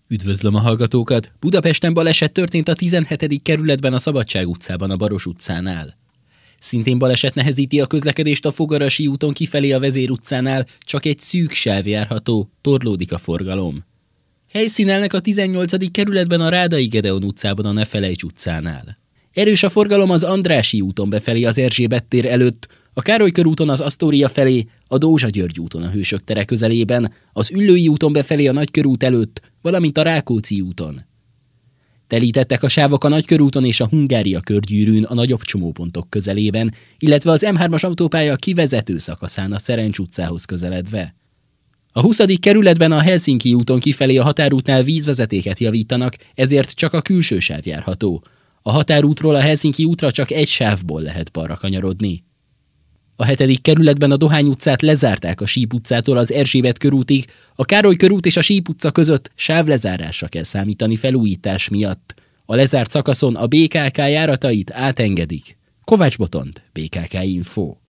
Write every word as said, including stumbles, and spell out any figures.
Üdvözlöm a hallgatókat! Budapesten baleset történt a tizenhetedik kerületben a Szabadság utcában a Baros utcánál. Szintén baleset nehezíti a közlekedést a Fogarasi úton kifelé a Vezér utcánál, csak egy szűk sáv járható, torlódik a forgalom. Helyszínelnek a tizennyolcadik kerületben a Rádai Gedeon utcában a Nefelejts utcánál. Erős a forgalom az Andrássy úton befelé az Erzsébet tér előtt, a Károly körúton az Asztória felé, a Dózsa György úton a Hősök tere közelében, az Üllői úton befelé a Nagykörút előtt, valamint a Rákóczi úton. Telítettek a sávok a Nagykörúton és a Hungária körgyűrűn a nagyobb csomópontok közelében, illetve az M hármas autópálya kivezető szakaszán a Szerencs utcához közeledve. A huszadik kerületben a Helsinki úton kifelé a határútnál vízvezetéket javítanak, ezért csak a külső sáv járható. A határútról a Helsinki útra csak egy sávból lehet balra kanyarodni. A hetedik kerületben a Dohány utcát lezárták a Síp utcától az Erzsébet körútig, a Károly körút és a Síp utca között sávlezárásra kell számítani felújítás miatt. A lezárt szakaszon a bé ká ká járatait átengedik. Kovács Botond, bé ká ká Info.